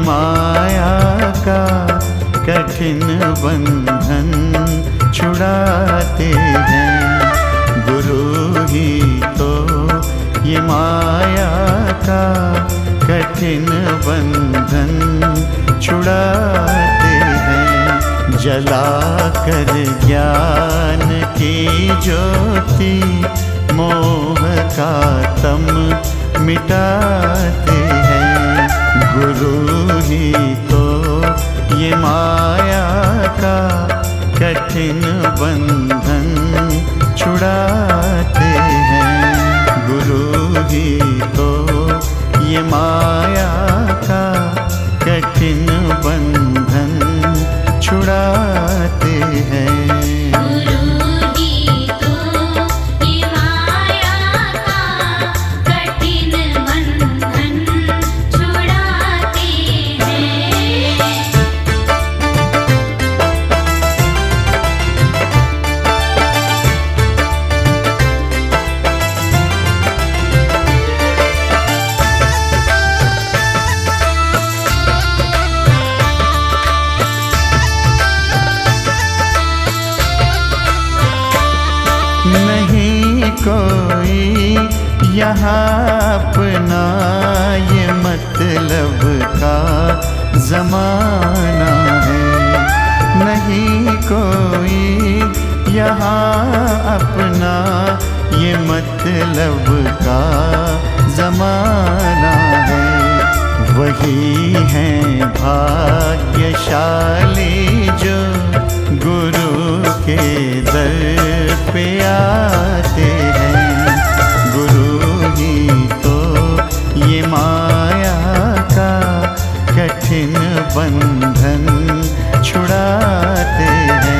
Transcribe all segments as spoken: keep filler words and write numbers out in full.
माया का कठिन बंधन छुड़ाते हैं। गुरु ही तो ये माया का कठिन बंधन छुड़ाते हैं। जलाकर ज्ञान की ज्योति मोह का तम मिटाते हैं। गुरु ही तो ये माया का कठिन बंधन छुड़ाते हैं। गुरु ही तो ये माया का कठिन बंधन छुड़ाते हैं। नहीं कोई यहाँ अपना ये मतलब का ज़माना है। नहीं कोई यहाँ अपना ये मतलब का ज़माना है। वही हैं भाग्यशाली जो गुरु के दर पे आते हैं। गुरु ही तो ये माया का कठिन बंधन छुड़ाते हैं।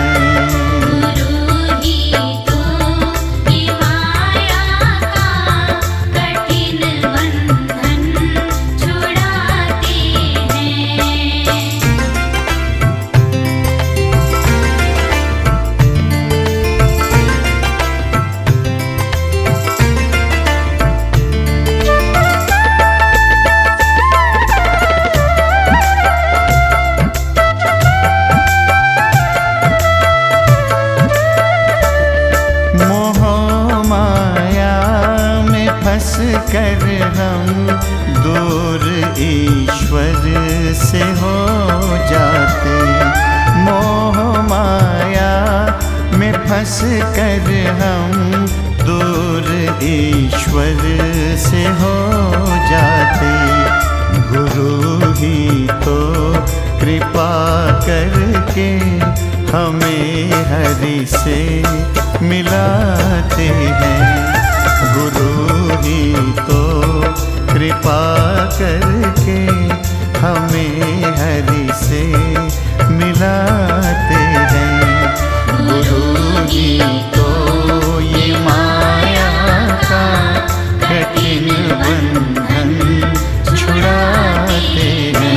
फंस कर हम दूर ईश्वर से हो जाते। मोह माया में फंस कर हम दूर ईश्वर से हो जाते। गुरु ही तो कृपा करके हमें हरि से मिलाते हैं। गुरु ही तो कृपा करके हमें हरि से मिलाते हैं। गुरु ही तो ये माया का कठिन बंधन छुड़ाते हैं।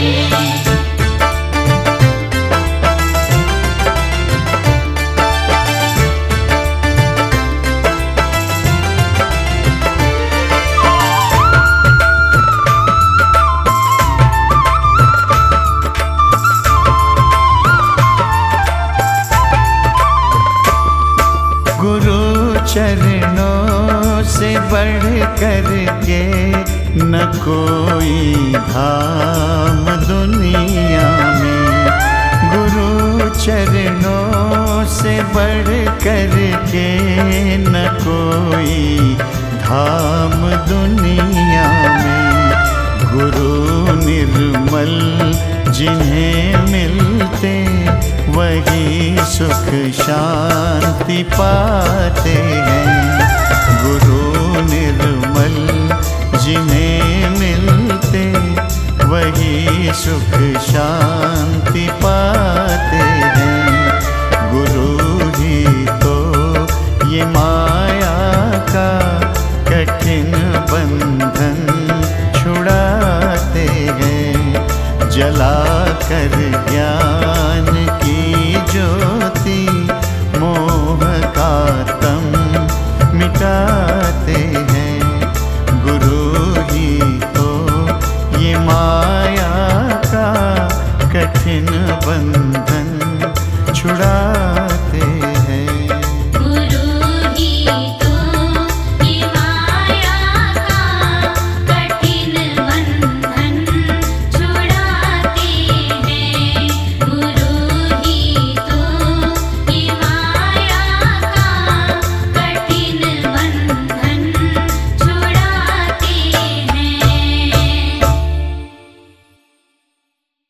चरणों से बढ़ कर के न कोई धाम दुनिया में। गुरु चरणों से बढ़ कर के न कोई धाम दुनिया में। गुरु निर्मल जिन्हें मिलते वही सुख शांति पाते हैं। गुरु निर्मल जिन्हें मिलते वही सुख शांति पाते हैं। गुरु ही तो ये माया का कठिन बंधन छुड़ाते हैं। जला कर ज्ञान की ज्योति मोह का तम मिटाते हैं।